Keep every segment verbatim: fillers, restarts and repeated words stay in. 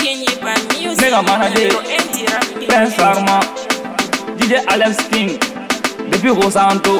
Mega manager, Prince Pharma, D J Alex King, depuis Rosanto.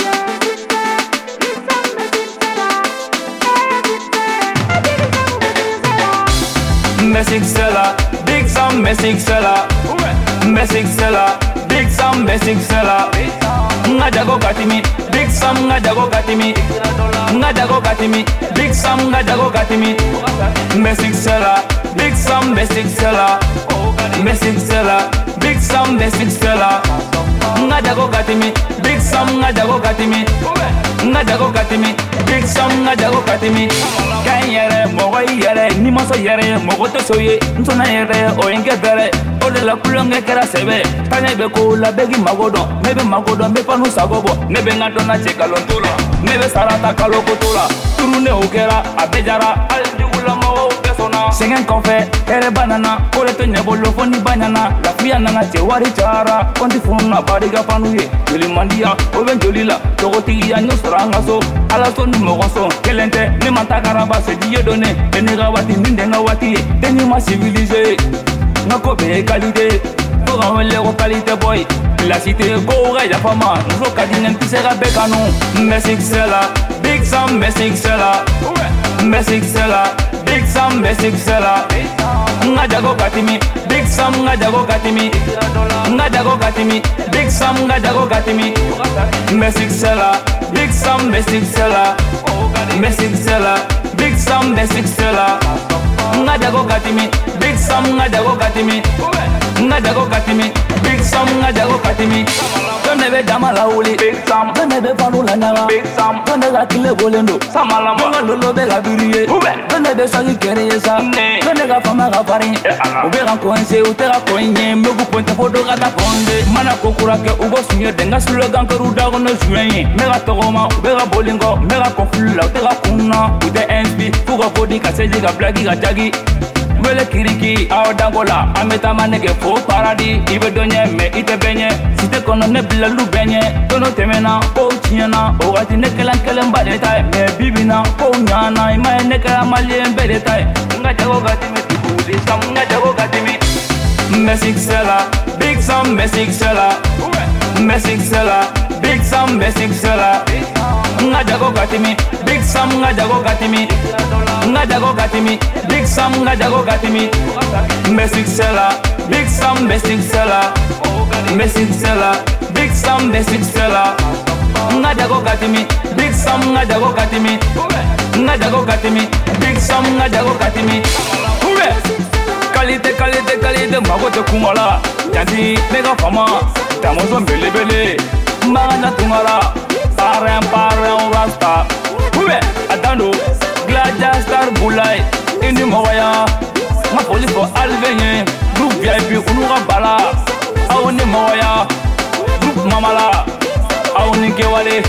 Message seller, big Sam message seller, message seller, big Sam message seller. Ngajago katimi, big Sam ngajago katimi, ngajago katimi, big Sam ngajago katimi. Message seller, big Sam message seller, message seller, big Sam message seller. Ngajago katimi, big Sam ngajago katimi, ngajago katimi, big Sam ngajago katimi. Kan yere mogo yere ni maso yere mogo to soye ntona yere o yenge bere o de la kulonge kera sebe tanya be ko la begi magodo nebe magodo me panu sagobo nebe ngadona chekalon tula nebe sarata kaloko tula turune o kera abejara al digula mawo pesona sengen konfe ere banana o le to nyebolo foni banana la fia nana che wari chara konti funna bariga panuye joli mandia o ben joli la togoti ya nyusranga so ala so ni mogo so kelente ni mantakara se Dieu donné, et n'est pas wati, n'est pas wati, n'est pas civilisé. N'a pas de qualité, pour en les localités boy. La cité Gorée, la femme, nous avons qu'à dire que c'est la bécano. Message seller, big Sam, message seller, message seller, big Sam, message seller. Ngajago katimi, big Sam, ngajago katimi, ngajago katimi, big Sam, ngajago katimi. Message seller, big Sam, message seller, message seller. Big Sam message seller. Ngajago katimi, big Sam ngajago katimi, ngajago katimi, big Sam ngajago katimi. Donne be damala uli, big Sam. Donne be panula naga, big Sam. Donne ga kile bolendo, samala monga lolo be ga biriye. Donne be sagi kere sa, donne ga fama ga pari. Ube ga koinse, ute ga koinye, megu ponte fodo ga ta ponde. Mana kokura ke ugo sunye denga slogan ke ruda gono juenye. Mega togoma, ube ga bolingo, mega konfula, ute ga kuna, ute envy, fuga body ka seji ga blagi ga jagi. Wele kiriki aw dangola ameta manege fo paradis ibe donye me ite benye site kono ne bilalu benye tono temena ko tiena o ati ne kelan kelan ba detail me bibina ko nyana ima ne kala malien be detail nga jago gatimi tibuli sam nga jago gatimi message seller big Sam message seller message seller big Sam message seller nga jago gatimi big Sam nga jago gatimi nga jago gatimi big Sam nga jago gatimi message seller big Sam message seller message seller big Sam message seller nga jago gatimi big Sam nga jago gatimi nga jago gatimi big Sam nga jago gatimi ube qualité qualité qualité magote kumala janti mega fama tamozo bele bele mbana tumala parrain parrain rasta ube adando gladia star bulai indi moya ma police for alvenye group V I P unuga bala awni moya group mamala awni kewale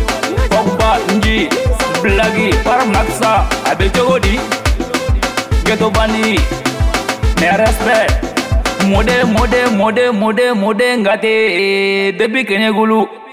pogba nji blagi par maxa abejodi geto bani mais respect mode mode mode mode mode ngate depuis Kenyagulu